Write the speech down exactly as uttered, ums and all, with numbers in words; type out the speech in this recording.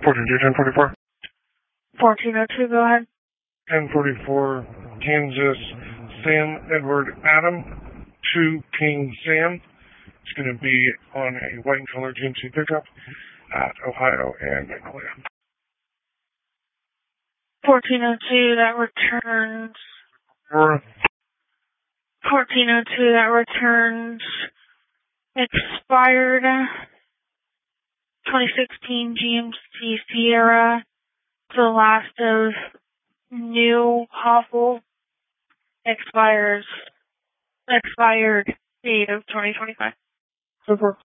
fourteen two, ten forty-four. fourteen oh two, go ahead. ten forty-four, Kansas, Sam Edward Adam, two King Sam. It's going to be on a white and color G M C pickup at Ohio and Magnolia. fourteen oh two, that returns. Or fourteen oh two, that returns expired twenty sixteen G M C Sierra to the last of new Hoffel expires expired date of twenty twenty-five. so far.